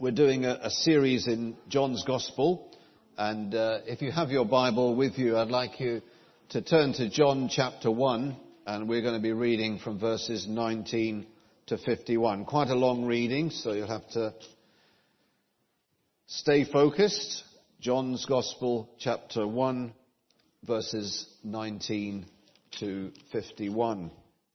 We're doing a series in John's Gospel, and if you have your Bible with you, I'd like you to turn to John chapter 1, and we're going to be reading from verses 19 to 51. Quite a long reading, so you'll have to stay focused. John's Gospel chapter 1, verses 19 to 51.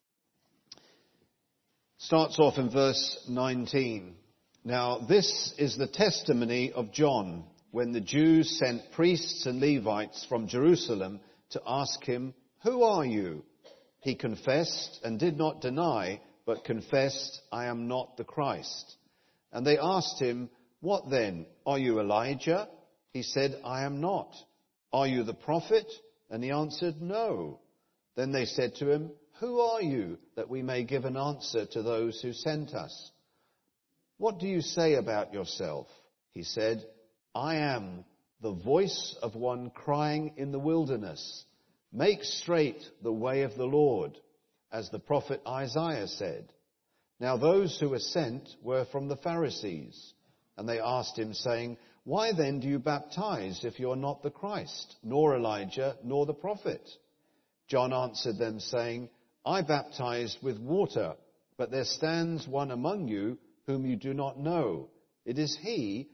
Starts off in verse 19. Now, this is the testimony of John when the Jews sent priests and Levites from Jerusalem to ask him, "Who are you?" He confessed and did not deny, but confessed, "I am not the Christ." And they asked him, "What then? Are you Elijah?" He said, "I am not." "Are you the prophet?" And he answered, "No." Then they said to him, "Who are you, that we may give an answer to those who sent us? What do you say about yourself?" He said, "I am the voice of one crying in the wilderness, 'Make straight the way of the Lord,' as the prophet Isaiah said." Now those who were sent were from the Pharisees, and they asked him, saying, "Why then do you baptize if you are not the Christ, nor Elijah, nor the prophet?" John answered them, saying, "I baptize with water, but there stands one among you whom you do not know. It is he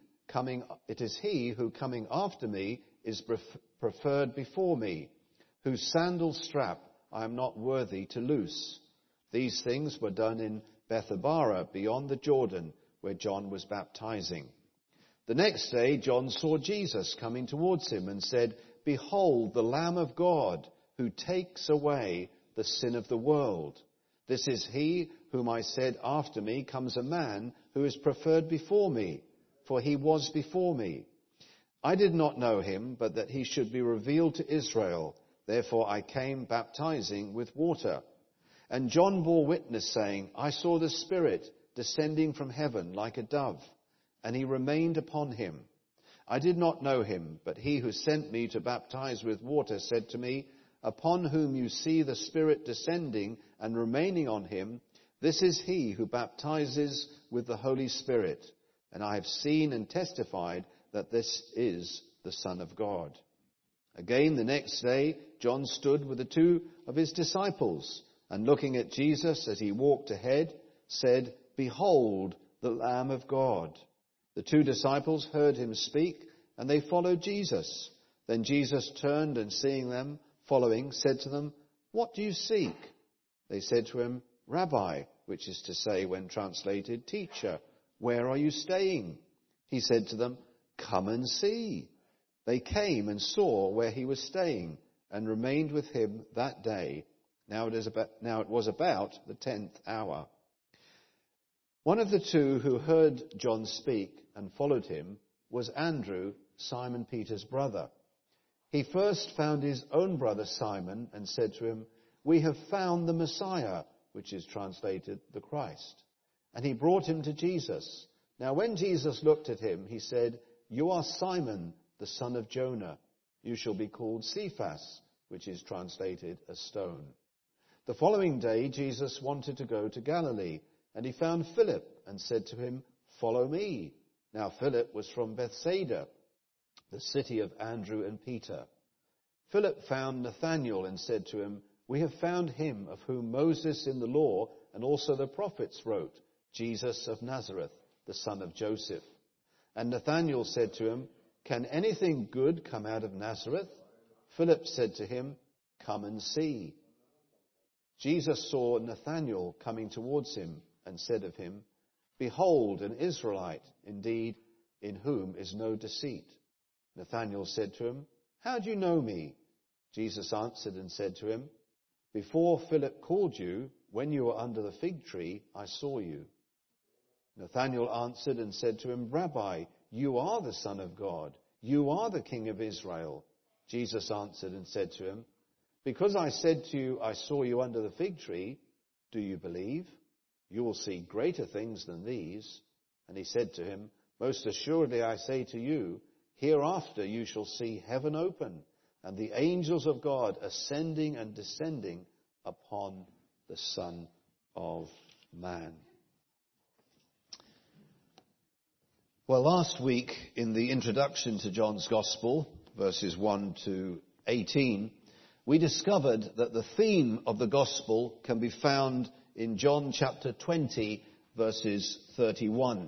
who coming after me is preferred before me, whose sandal strap I am not worthy to loose." These things were done in Bethabara beyond the Jordan, where John was baptizing. The next day John saw Jesus coming towards him and said, "Behold, the Lamb of God, who takes away the sin of the world. This is he whom I said, after me comes a man who is preferred before me, for he was before me. I did not know him, but that he should be revealed to Israel. Therefore I came baptizing with water." And John bore witness, saying, "I saw the Spirit descending from heaven like a dove, and he remained upon him. I did not know him, but he who sent me to baptize with water said to me, 'Upon whom you see the Spirit descending and remaining on him, this is he who baptizes with the Holy Spirit. And I have seen and testified that this is the Son of God.'" Again, the next day, John stood with the two of his disciples, and looking at Jesus as he walked ahead, said, "Behold, the Lamb of God." The two disciples heard him speak, and they followed Jesus. Then Jesus turned and seeing them following, said to them, "What do you seek?" They said to him, "Rabbi," which is to say, when translated, "Teacher, where are you staying?" He said to them, "Come and see." They came and saw where he was staying, and remained with him that day. Now it was about the 10th hour. One of the two who heard John speak and followed him was Andrew, Simon Peter's brother. He first found his own brother Simon and said to him, "We have found the Messiah," which is translated the Christ. And he brought him to Jesus. Now when Jesus looked at him, he said, "You are Simon, the son of Jonah. You shall be called Cephas," which is translated a stone. The following day Jesus wanted to go to Galilee, and he found Philip and said to him, "Follow me." Now Philip was from Bethsaida, the city of Andrew and Peter. Philip found Nathanael and said to him, "We have found him of whom Moses in the law and also the prophets wrote, Jesus of Nazareth, the son of Joseph." And Nathanael said to him, "Can anything good come out of Nazareth?" Philip said to him, "Come and see." Jesus saw Nathanael coming towards him and said of him, "Behold, an Israelite, indeed, in whom is no deceit." Nathanael said to him, "How do you know me?" Jesus answered and said to him, "Before Philip called you, when you were under the fig tree, I saw you." Nathanael answered and said to him, "Rabbi, you are the Son of God. You are the King of Israel." Jesus answered and said to him, "Because I said to you, I saw you under the fig tree, do you believe? You will see greater things than these." And he said to him, "Most assuredly I say to you, hereafter you shall see heaven open, and the angels of God ascending and descending upon the Son of Man." Well, last week in the introduction to John's Gospel, verses 1 to 18, we discovered that the theme of the Gospel can be found in John chapter 20, verses 31.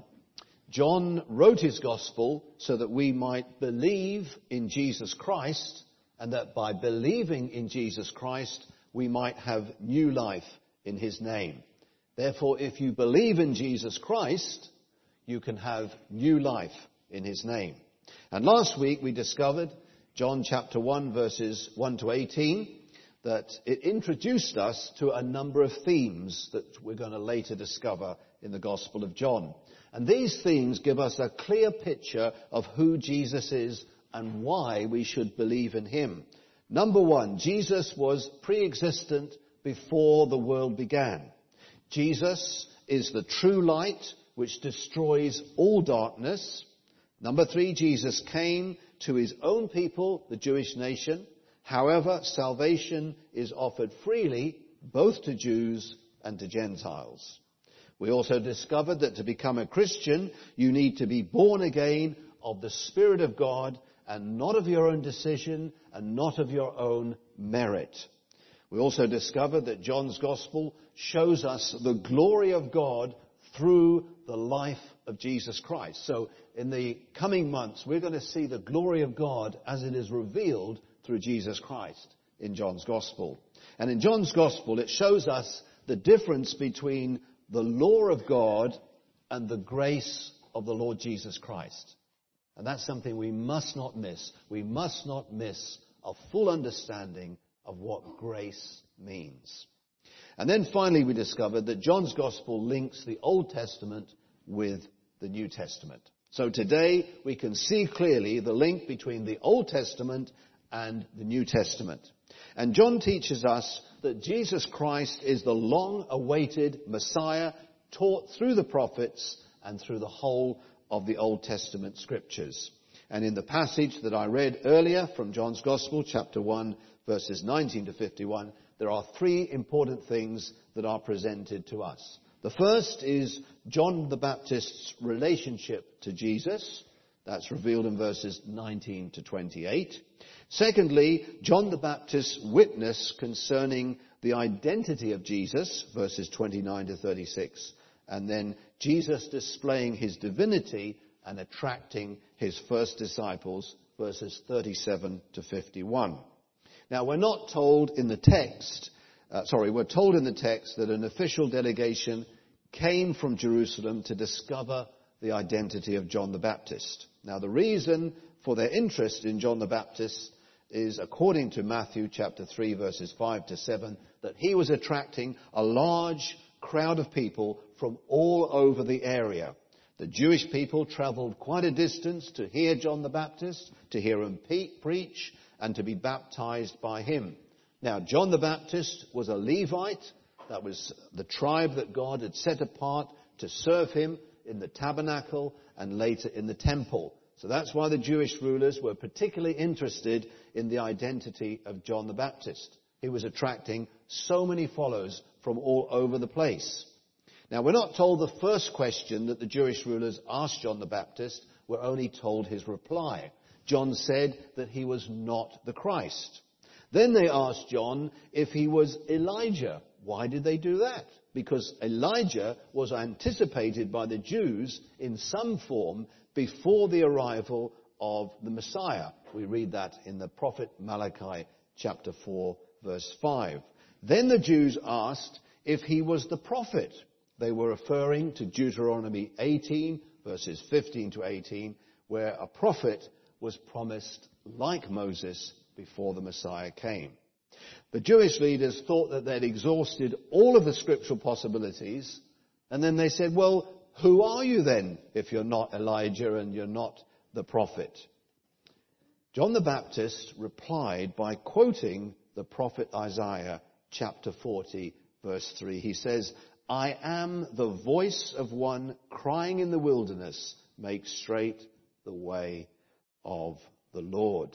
John wrote his Gospel so that we might believe in Jesus Christ, and that by believing in Jesus Christ, we might have new life in his name. Therefore, if you believe in Jesus Christ, you can have new life in his name. And last week we discovered, John chapter 1 verses 1 to 18, that it introduced us to a number of themes that we're going to later discover in the Gospel of John. And these themes give us a clear picture of who Jesus is and why we should believe in him. Number one, Jesus was pre-existent before the world began. Jesus is the true light which destroys all darkness. Number three, Jesus came to his own people, the Jewish nation. However, salvation is offered freely, both to Jews and to Gentiles. We also discovered that to become a Christian, you need to be born again of the Spirit of God, and not of your own decision and not of your own merit. We also discovered that John's Gospel shows us the glory of God through the life of Jesus Christ. So in the coming months, we're going to see the glory of God as it is revealed through Jesus Christ in John's Gospel. And in John's Gospel, it shows us the difference between the law of God and the grace of the Lord Jesus Christ. And that's something we must not miss. We must not miss a full understanding of what grace means. And then finally we discovered that John's Gospel links the Old Testament with the New Testament. So today we can see clearly the link between the Old Testament and the New Testament. And John teaches us that Jesus Christ is the long-awaited Messiah taught through the prophets and through the whole of the Old Testament scriptures. And in the passage that I read earlier from John's Gospel, chapter 1, verses 19 to 51, there are three important things that are presented to us. The first is John the Baptist's relationship to Jesus. That's revealed in verses 19 to 28. Secondly, John the Baptist's witness concerning the identity of Jesus, verses 29 to 36. And then Jesus displaying his divinity and attracting his first disciples, verses 37 to 51. Now, we're told in the text that an official delegation came from Jerusalem to discover the identity of John the Baptist. Now, the reason for their interest in John the Baptist is, according to Matthew chapter 3, verses 5 to 7, that he was attracting a large crowd of people from all over the area. The Jewish people traveled quite a distance to hear John the Baptist, to hear him preach, and to be baptized by him. Now, John the Baptist was a Levite. That was the tribe that God had set apart to serve him in the tabernacle and later in the temple. So that's why the Jewish rulers were particularly interested in the identity of John the Baptist. He was attracting so many followers from all over the place. Now, we're not told the first question that the Jewish rulers asked John the Baptist. We're only told his reply. John said that he was not the Christ. Then they asked John if he was Elijah. Why did they do that? Because Elijah was anticipated by the Jews in some form before the arrival of the Messiah. We read that in the prophet Malachi chapter 4, verse 5. Then the Jews asked if he was the prophet. They were referring to Deuteronomy 18, verses 15 to 18, where a prophet was promised like Moses before the Messiah came. The Jewish leaders thought that they'd exhausted all of the scriptural possibilities, and then they said, well, who are you then if you're not Elijah and you're not the prophet? John the Baptist replied by quoting the prophet Isaiah chapter 40, verse 3. He says, I am the voice of one crying in the wilderness, make straight the way of the Lord.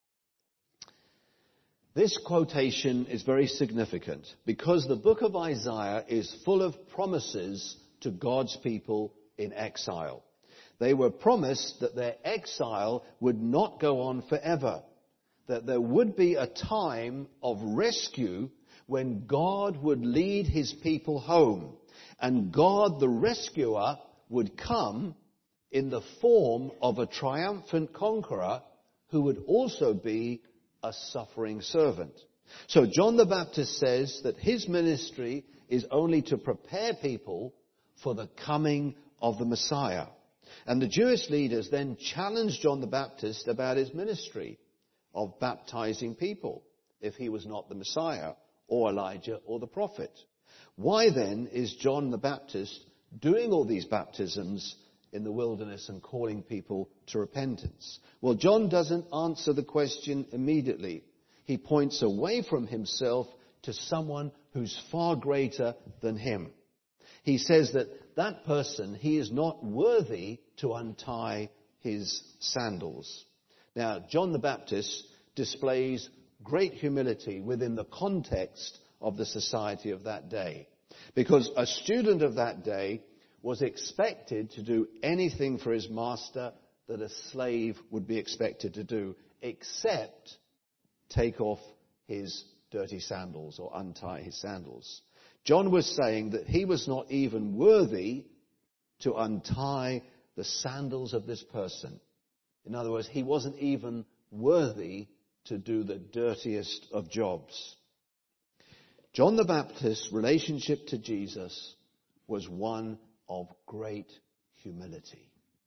This quotation is very significant because the book of Isaiah is full of promises to God's people in exile. They were promised that their exile would not go on forever, that there would be a time of rescue when God would lead his people home, and God the rescuer would come in the form of a triumphant conqueror who would also be a suffering servant. So John the Baptist says that his ministry is only to prepare people for the coming of the Messiah. And the Jewish leaders then challenged John the Baptist about his ministry of baptizing people if he was not the Messiah or Elijah or the prophet. Why then is John the Baptist doing all these baptisms in the wilderness and calling people to repentance? Well, John doesn't answer the question immediately. He points away from himself to someone who's far greater than him. He says that person, he is not worthy to untie his sandals. Now, John the Baptist displays great humility within the context of the society of that day, because a student of that day was expected to do anything for his master that a slave would be expected to do, except take off his dirty sandals or untie his sandals. John was saying that he was not even worthy to untie the sandals of this person. In other words, he wasn't even worthy to do the dirtiest of jobs. John the Baptist's relationship to Jesus was one of great humility.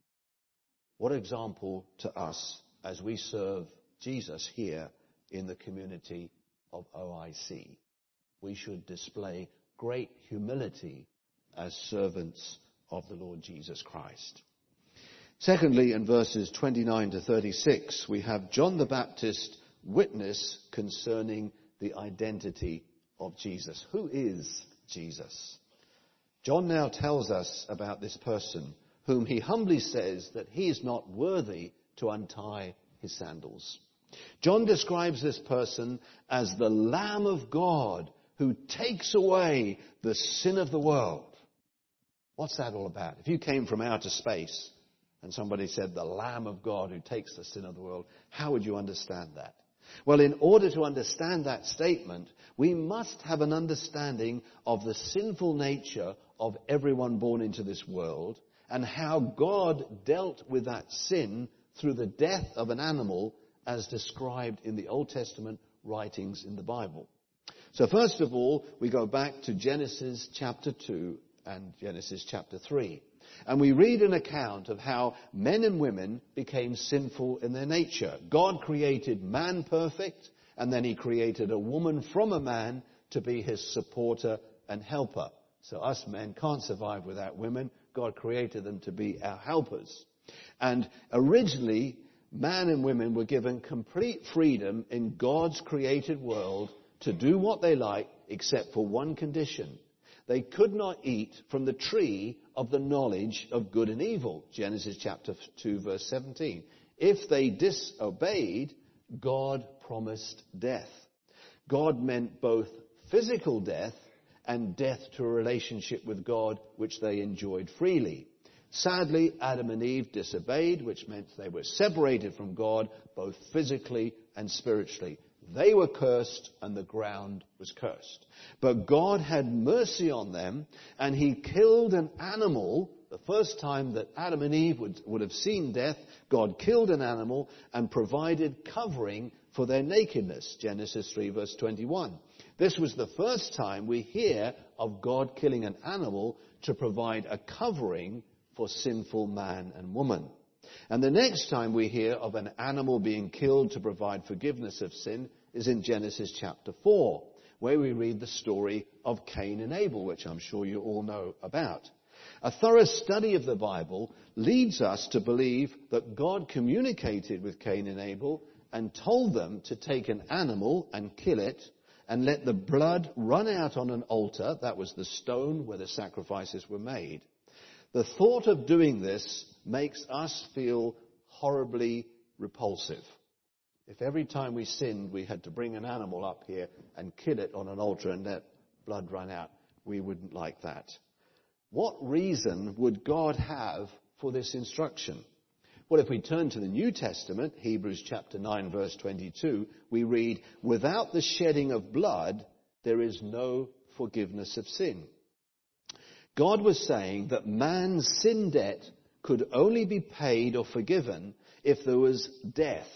What example to us as we serve Jesus here in the community of OIC. We should display great humility as servants of the Lord Jesus Christ. Secondly, in verses 29 to 36, we have John the Baptist witness concerning the identity of Jesus. Who is Jesus? John now tells us about this person whom he humbly says that he is not worthy to untie his sandals. John describes this person as the Lamb of God who takes away the sin of the world. What's that all about? If you came from outer space and somebody said the Lamb of God who takes the sin of the world, how would you understand that? Well, in order to understand that statement, we must have an understanding of the sinful nature of everyone born into this world and how God dealt with that sin through the death of an animal as described in the Old Testament writings in the Bible. So first of all, we go back to Genesis chapter 2 and Genesis chapter 3. And we read an account of how men and women became sinful in their nature. God created man perfect, and then he created a woman from a man to be his supporter and helper. So us men can't survive without women. God created them to be our helpers. And originally, man and women were given complete freedom in God's created world to do what they like, except for one condition. They could not eat from the tree of the knowledge of good and evil. Genesis chapter 2, verse 17. If they disobeyed, God promised death. God meant both physical death and death to a relationship with God, which they enjoyed freely. Sadly, Adam and Eve disobeyed, which meant they were separated from God, both physically and spiritually. They were cursed and the ground was cursed. But God had mercy on them, and he killed an animal. The first time that Adam and Eve would have seen death, God killed an animal and provided covering for their nakedness. Genesis 3 verse 21. This was the first time we hear of God killing an animal to provide a covering for sinful man and woman. And the next time we hear of an animal being killed to provide forgiveness of sin is in Genesis chapter 4, where we read the story of Cain and Abel, which I'm sure you all know about. A thorough study of the Bible leads us to believe that God communicated with Cain and Abel and told them to take an animal and kill it and let the blood run out on an altar. That was the stone where the sacrifices were made. The thought of doing this makes us feel horribly repulsive. If every time we sinned we had to bring an animal up here and kill it on an altar and let blood run out, we wouldn't like that. What reason would God have for this instruction? Well, if we turn to the New Testament, Hebrews chapter 9, verse 22, we read, "Without the shedding of blood, there is no forgiveness of sin." God was saying that man's sin debt could only be paid or forgiven if there was death.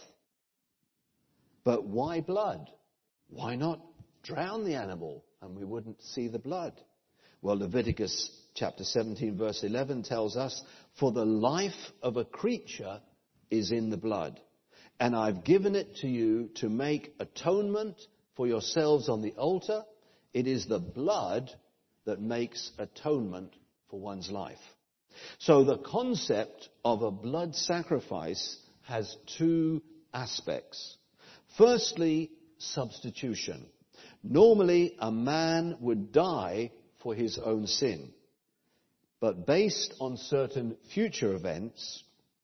But why blood? Why not drown the animal and we wouldn't see the blood? Well, Leviticus chapter 17, verse 11 tells us, "For the life of a creature is in the blood, and I've given it to you to make atonement for yourselves on the altar. It is the blood that makes atonement for one's life." So the concept of a blood sacrifice has two aspects. Firstly, substitution. Normally, a man would die for his own sin. But based on certain future events,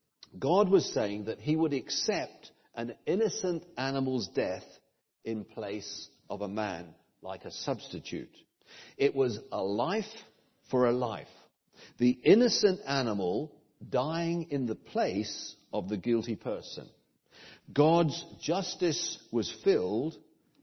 God was saying that he would accept an innocent animal's death in place of a man, like a substitute. It was a life for a life. The innocent animal dying in the place of the guilty person. God's justice was filled.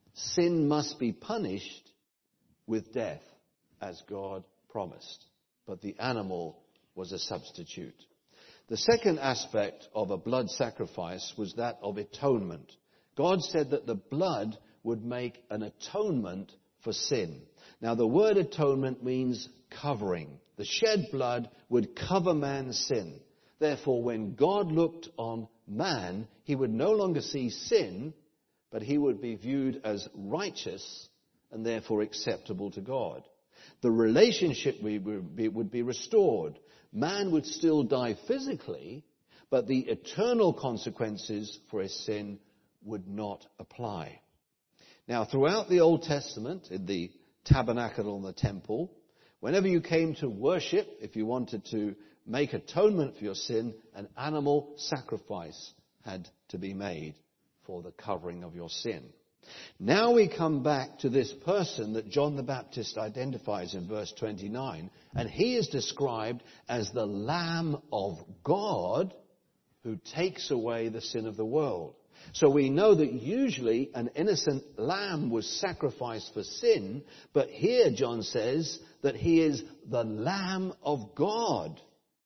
Sin must be punished with death, as God promised. But the animal was a substitute. The second aspect of a blood sacrifice was that of atonement. God said that the blood would make an atonement for sin. Now, the word atonement means covering. The shed blood would cover man's sin. Therefore, when God looked on man, he would no longer see sin, but he would be viewed as righteous and therefore acceptable to God. The relationship would be restored. Man would still die physically, but the eternal consequences for his sin would not apply. Now, throughout the Old Testament, in the tabernacle and the temple, whenever you came to worship, if you wanted to make atonement for your sin, an animal sacrifice had to be made for the covering of your sin. Now we come back to this person that John the Baptist identifies in verse 29, and he is described as the Lamb of God who takes away the sin of the world. So we know that usually an innocent lamb was sacrificed for sin, but here John says that he is the Lamb of God.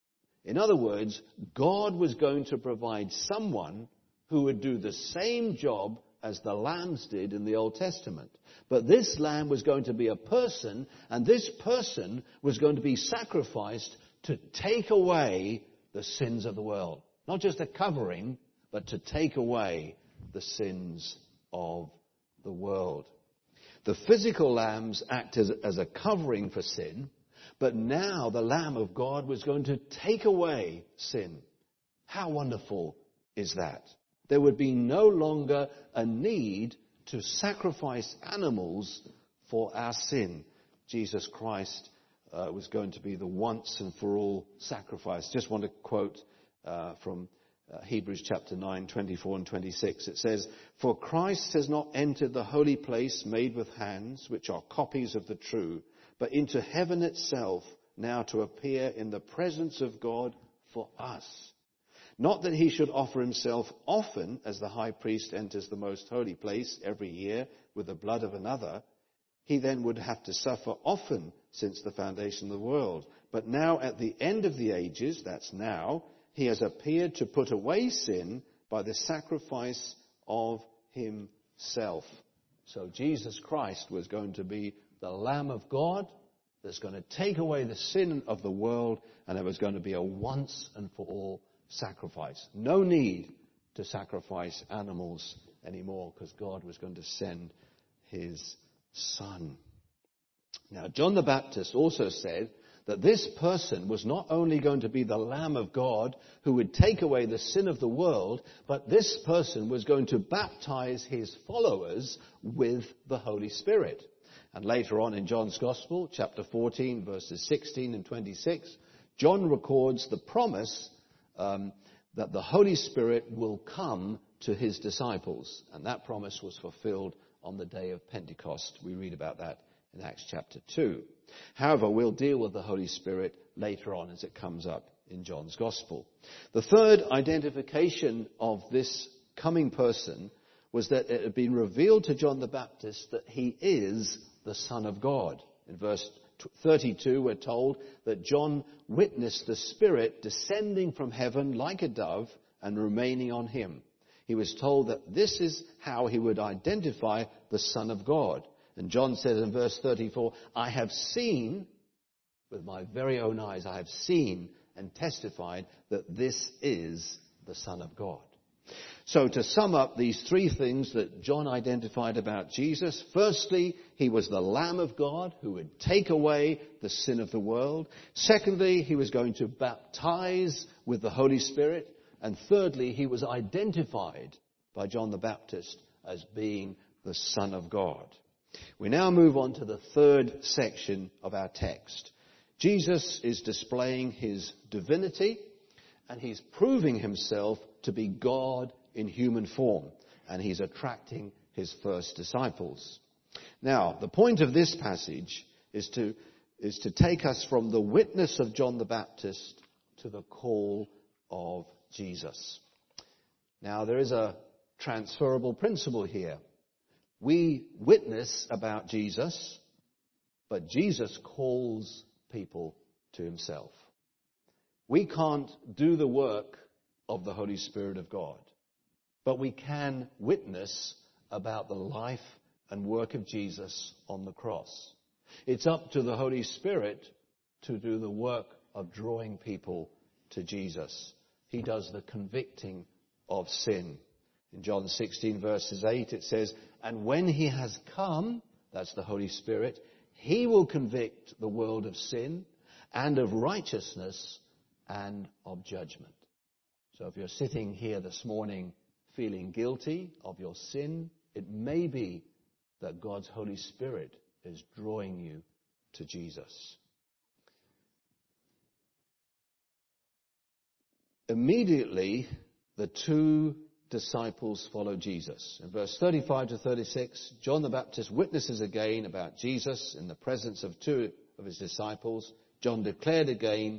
In other words, God was going to provide someone who would do the same job as the lambs did in the Old Testament. But this lamb was going to be a person, and this person was going to be sacrificed to take away the sins of the world. Not just a covering, but to take away the sins of the world. The physical lambs acted as a covering for sin, but now the Lamb of God was going to take away sin. How wonderful is that? There would be no longer a need to sacrifice animals for our sin. Jesus Christ was going to be the once and for all sacrifice. Just want to quote from Hebrews chapter 9, 24 and 26. It says, "For Christ has not entered the holy place made with hands, which are copies of the true, but into heaven itself, now to appear in the presence of God for us. Not that he should offer himself often, as the high priest enters the most holy place every year with the blood of another. He then would have to suffer often since the foundation of the world. But now at the end of the ages, that's now, he has appeared to put away sin by the sacrifice of himself." So Jesus Christ was going to be the Lamb of God that's going to take away the sin of the world, and it was going to be a once and for all sacrifice. No need to sacrifice animals anymore, because God was going to send his Son. Now, John the Baptist also said that this person was not only going to be the Lamb of God who would take away the sin of the world, but this person was going to baptize his followers with the Holy Spirit. And later on in John's Gospel, chapter 14, verses 16 and 26, John records the promise that the Holy Spirit will come to his disciples. And that promise was fulfilled on the day of Pentecost. We read about that in Acts chapter 2. However, we'll deal with the Holy Spirit later on as it comes up in John's Gospel. The third identification of this coming person was that it had been revealed to John the Baptist that he is the Son of God. In verse 32, we're told that John witnessed the Spirit descending from heaven like a dove and remaining on him. He was told that this is how he would identify the Son of God. And John says in verse 34, I have seen, with my very own eyes, I have seen and testified that this is the Son of God. So to sum up these three things that John identified about Jesus, firstly, he was the Lamb of God who would take away the sin of the world. Secondly, he was going to baptize with the Holy Spirit. And thirdly, he was identified by John the Baptist as being the Son of God. We now move on to the third section of our text. Jesus is displaying his divinity, and he's proving himself to be God in human form, and he's attracting his first disciples. Now, the point of this passage is to take us from the witness of John the Baptist to the call of Jesus. Now, there is a transferable principle here. We witness about Jesus, but Jesus calls people to himself. We can't do the work of the Holy Spirit of God, but we can witness about the life and work of Jesus on the cross. It's up to the Holy Spirit to do the work of drawing people to Jesus. He does the convicting of sin. In John 16 verses 8 it says, and when he has come, that's the Holy Spirit, he will convict the world of sin and of righteousness and of judgment. So if you're sitting here this morning feeling guilty of your sin, it may be that God's Holy Spirit is drawing you to Jesus. Immediately, the two disciples follow Jesus. In verse 35 to 36, John the Baptist witnesses again about Jesus in the presence of two of his disciples. John declared again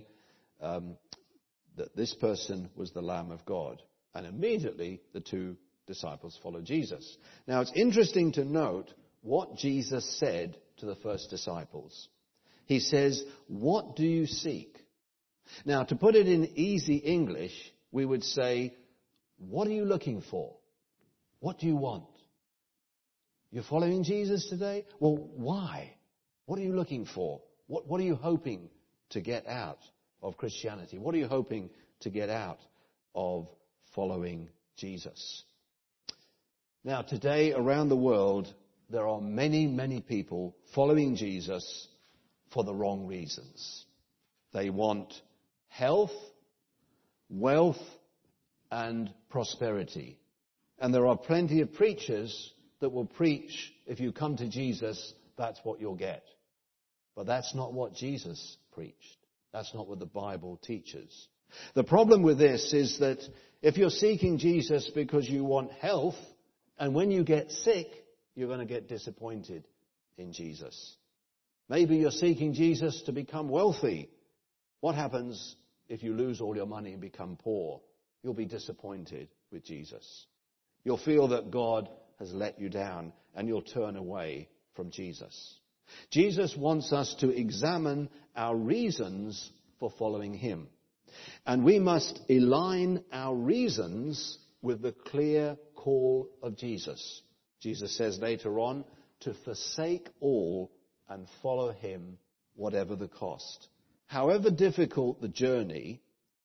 that this person was the Lamb of God. And immediately, the two disciples follow Jesus. Now, it's interesting to note what Jesus said to the first disciples. He says, what do you seek? Now, to put it in easy English, we would say, what are you looking for? What do you want? You're following Jesus today? Well, why? What are you looking for? What are you hoping to get out of Christianity? What are you hoping to get out of following Jesus? Now, today around the world, there are many, many people following Jesus for the wrong reasons. They want health, wealth, and prosperity. And there are plenty of preachers that will preach, if you come to Jesus, that's what you'll get. But that's not what Jesus preached. That's not what the Bible teaches. The problem with this is that if you're seeking Jesus because you want health, and when you get sick, you're going to get disappointed in Jesus. Maybe you're seeking Jesus to become wealthy. What happens if you lose all your money and become poor? You'll be disappointed with Jesus. You'll feel that God has let you down, and you'll turn away from Jesus. Jesus wants us to examine our reasons for following him. And we must align our reasons with the clear call of Jesus. Jesus says later on, to forsake all and follow him, whatever the cost. However difficult the journey,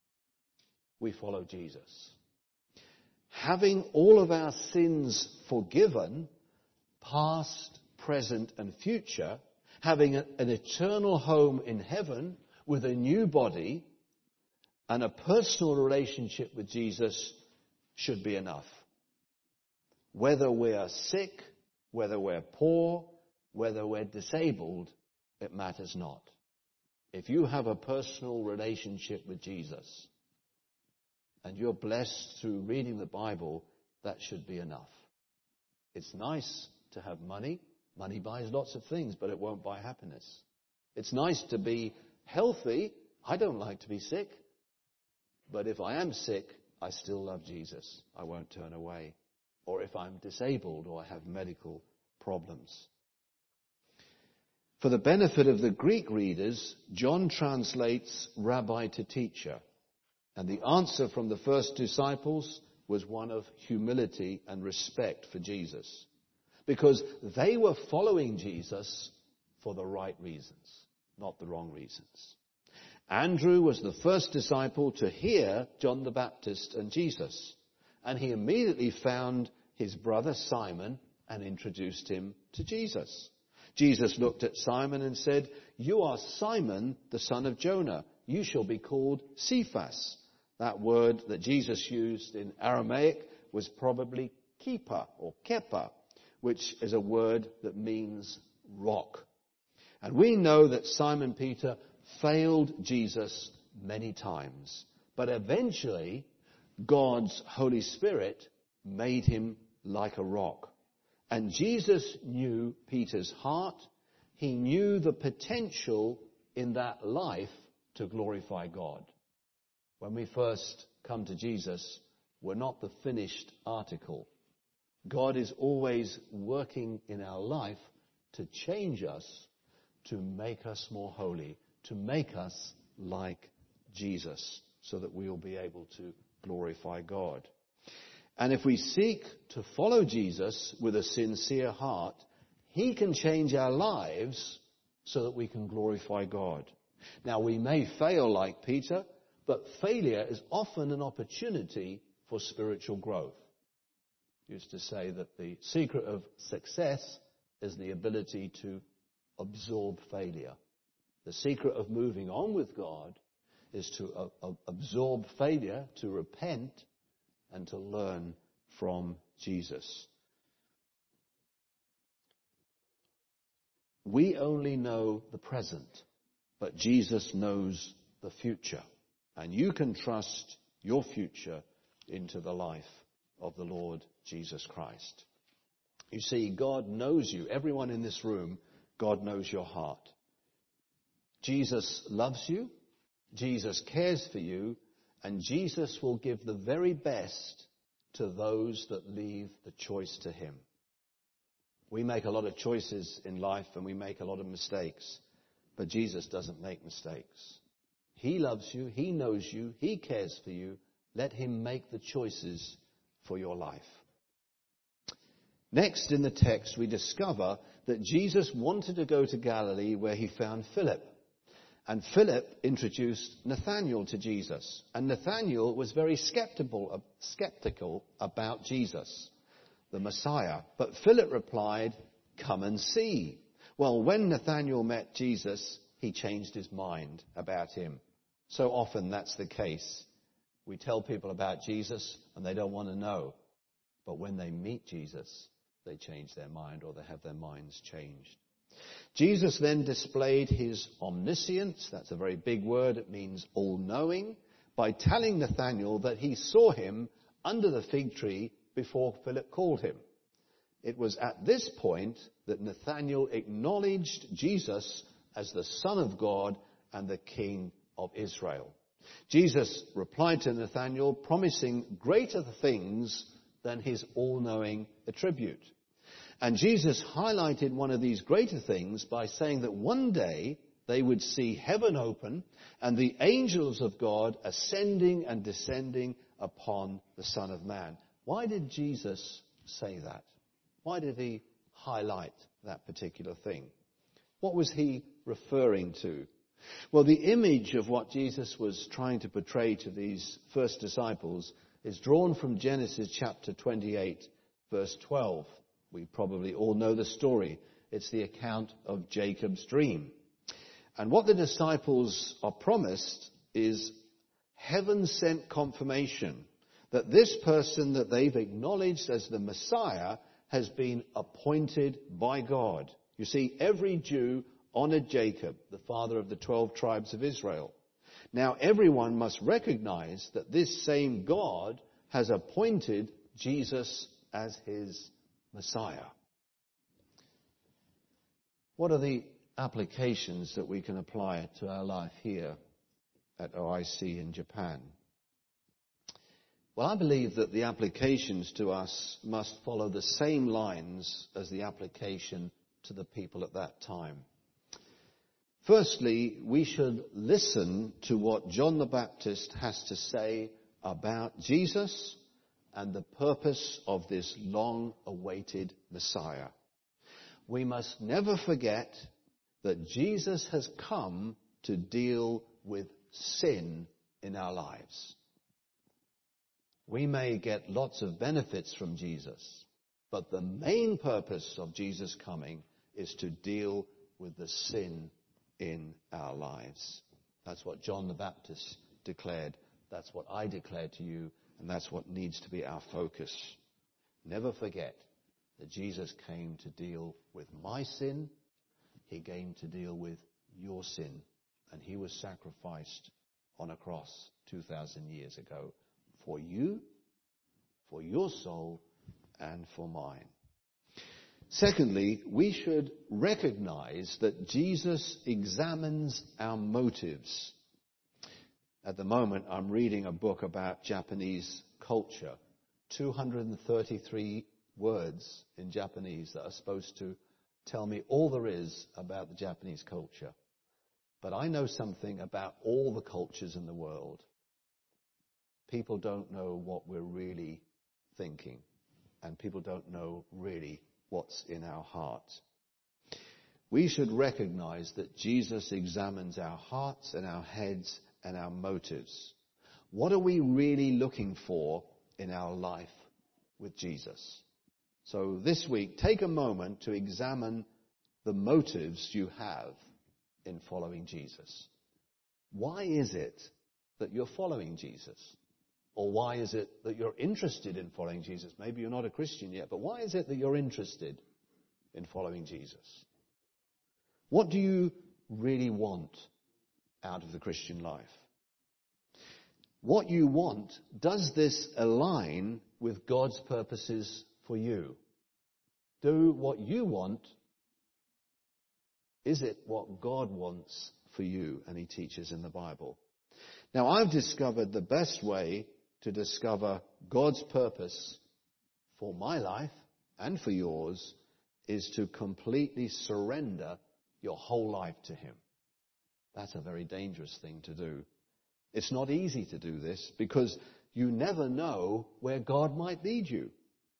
we follow Jesus. Having all of our sins forgiven, past, present, and future, having an eternal home in heaven with a new body and a personal relationship with Jesus should be enough. Whether we are sick, whether we're poor, whether we're disabled, it matters not. If you have a personal relationship with Jesus and you're blessed through reading the Bible, that should be enough. It's nice to have money. Money buys lots of things, but it won't buy happiness. It's nice to be healthy. I don't like to be sick. but if I am sick, I still love Jesus. I won't turn away. Or if I'm disabled or I have medical problems. For the benefit of the Greek readers, John translates rabbi to teacher. And the answer from the first disciples was one of humility and respect for Jesus. Because they were following Jesus for the right reasons, not the wrong reasons. Andrew was the first disciple to hear John the Baptist and Jesus. And he immediately found his brother Simon and introduced him to Jesus. Jesus looked at Simon and said, "You are Simon, the son of Jonah. You shall be called Cephas." That word that Jesus used in Aramaic was probably kepa or kepa, which is a word that means rock. And we know that Simon Peter failed Jesus many times. But eventually, God's Holy Spirit made him like a rock. And Jesus knew Peter's heart. He knew the potential in that life to glorify God. When we first come to Jesus, we're not the finished article. God is always working in our life to change us, to make us more holy, to make us like Jesus, so that we will be able to glorify God. And if we seek to follow Jesus with a sincere heart, he can change our lives so that we can glorify God. Now, we may fail like Peter, but failure is often an opportunity for spiritual growth. I used to say that the secret of success is the ability to absorb failure. The secret of moving on with God is to absorb failure, to repent, and to learn from Jesus. We only know the present, but Jesus knows the future. And you can trust your future into the life of the Lord Jesus Christ. You see, God knows you. Everyone in this room, God knows your heart. Jesus loves you. Jesus cares for you. And Jesus will give the very best to those that leave the choice to him. We make a lot of choices in life and we make a lot of mistakes. But Jesus doesn't make mistakes. He loves you. He knows you. He cares for you. Let him make the choices for your life. Next in the text, we discover that Jesus wanted to go to Galilee where he found Philip. And Philip introduced Nathanael to Jesus. And Nathanael was very skeptical about Jesus, the Messiah. But Philip replied, "Come and see." Well, when Nathanael met Jesus, he changed his mind about him. So often that's the case. We tell people about Jesus and they don't want to know. But when they meet Jesus, they change their mind, or they have their minds changed. Jesus then displayed his omniscience. That's a very big word. It means all-knowing, by telling Nathanael that he saw him under the fig tree before Philip called him. It was at this point that Nathanael acknowledged Jesus as the Son of God and the King of Israel. Jesus replied to Nathanael, promising greater things than his all-knowing attribute. And Jesus highlighted one of these greater things by saying that one day they would see heaven open and the angels of God ascending and descending upon the Son of Man. Why did Jesus say that? Why did he highlight that particular thing? What was he referring to? Well, the image of what Jesus was trying to portray to these first disciples is drawn from Genesis chapter 28, verse 12. We probably all know the story. It's the account of Jacob's dream. And what the disciples are promised is heaven-sent confirmation that this person that they've acknowledged as the Messiah has been appointed by God. You see, every Jew honored Jacob, the father of the 12 tribes of Israel. Now, everyone must recognize that this same God has appointed Jesus as his Messiah. What are the applications that we can apply to our life here at OIC in Japan? Well, I believe that the applications to us must follow the same lines as the application to the people at that time. Firstly, we should listen to what John the Baptist has to say about Jesus and the purpose of this long-awaited Messiah. We must never forget that Jesus has come to deal with sin in our lives. We may get lots of benefits from Jesus, but the main purpose of Jesus coming is to deal with the sin in our lives. That's what John the Baptist declared. That's what I declare to you, and that's what needs to be our focus. Never forget that Jesus came to deal with my sin. He came to deal with your sin, and he was sacrificed on a cross 2,000 years ago for you, for your soul, and for mine. Secondly, we should recognize that Jesus examines our motives. At the moment, I'm reading a book about Japanese culture, 233 words in Japanese that are supposed to tell me all there is about the Japanese culture. But I know something about all the cultures in the world. People don't know what we're really thinking, and people don't know really what's in our heart. We should recognize that Jesus examines our hearts and our heads and our motives. What are we really looking for in our life with Jesus? So this week, take a moment to examine the motives you have in following Jesus. Why is it that you're following Jesus? Or why is it that you're interested in following Jesus? Maybe you're not a Christian yet, but why is it that you're interested in following Jesus? What do you really want out of the Christian life? What you want, does this align with God's purposes for you? Do what you want, is it what God wants for you? And he teaches in the Bible. Now, I've discovered the best way to discover God's purpose for my life and for yours is to completely surrender your whole life to him. That's a very dangerous thing to do. It's not easy to do this because you never know where God might lead you.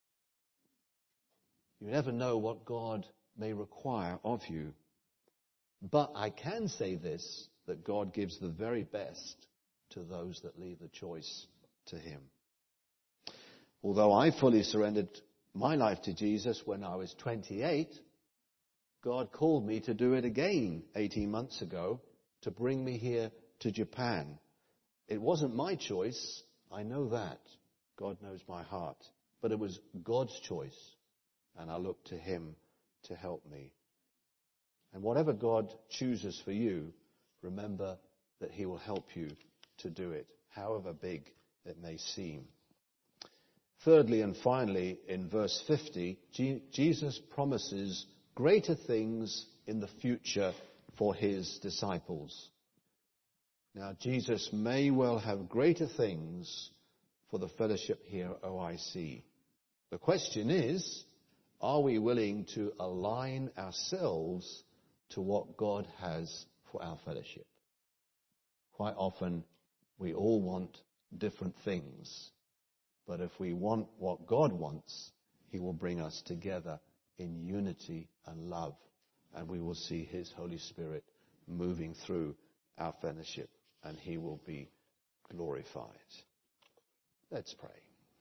You never know what God may require of you. But I can say this, that God gives the very best to those that leave the choice to him. Although I fully surrendered my life to Jesus when I was 28, God called me to do it again 18 months ago to bring me here to Japan. It wasn't my choice. I know that. God knows my heart. But it was God's choice, and I look to him to help me. And whatever God chooses for you, remember that he will help you to do it, however big it may seem. Thirdly and finally, in verse 50, Jesus promises greater things in the future for his disciples. Now, Jesus may well have greater things for the fellowship here at OIC. The question is, are we willing to align ourselves to what God has for our fellowship? Quite often, we all want different things. But if we want what God wants, he will bring us together in unity and love. And we will see his Holy Spirit moving through our fellowship. And he will be glorified. Let's pray.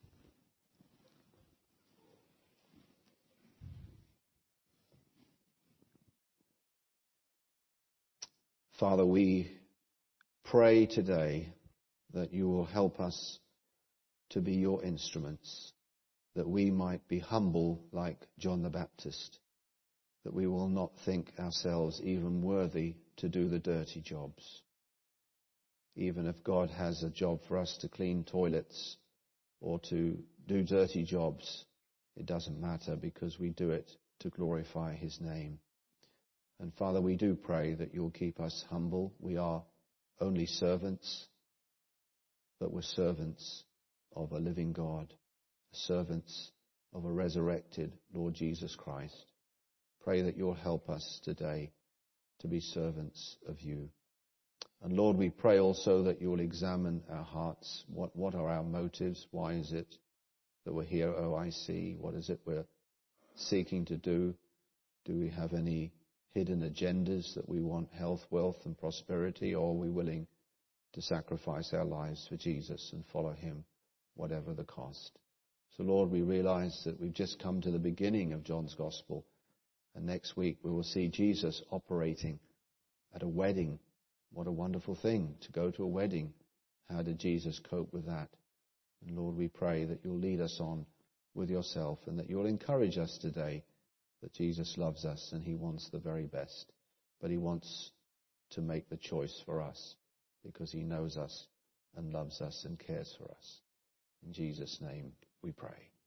Father, we pray today that you will help us to be your instruments, that we might be humble like John the Baptist, that we will not think ourselves even worthy to do the dirty jobs. Even if God has a job for us to clean toilets or to do dirty jobs, it doesn't matter because we do it to glorify his name. And Father, we do pray that you'll keep us humble. We are only servants, but we're servants of a living God, servants of a resurrected Lord Jesus Christ. Pray that you'll help us today to be servants of you. And Lord, we pray also that you'll examine our hearts. What are our motives? Why is it that we're here at OIC? What is it we're seeking to do? Do we have any hidden agendas that we want health, wealth and prosperity, or are we willing to sacrifice our lives for Jesus and follow him, whatever the cost? So Lord, we realize that we've just come to the beginning of John's Gospel, and next week we will see Jesus operating at a wedding. What a wonderful thing to go to a wedding. How did Jesus cope with that? And Lord, we pray that you'll lead us on with yourself and that you'll encourage us today that Jesus loves us and he wants the very best. But he wants to make the choice for us because he knows us and loves us and cares for us. In Jesus' name we pray.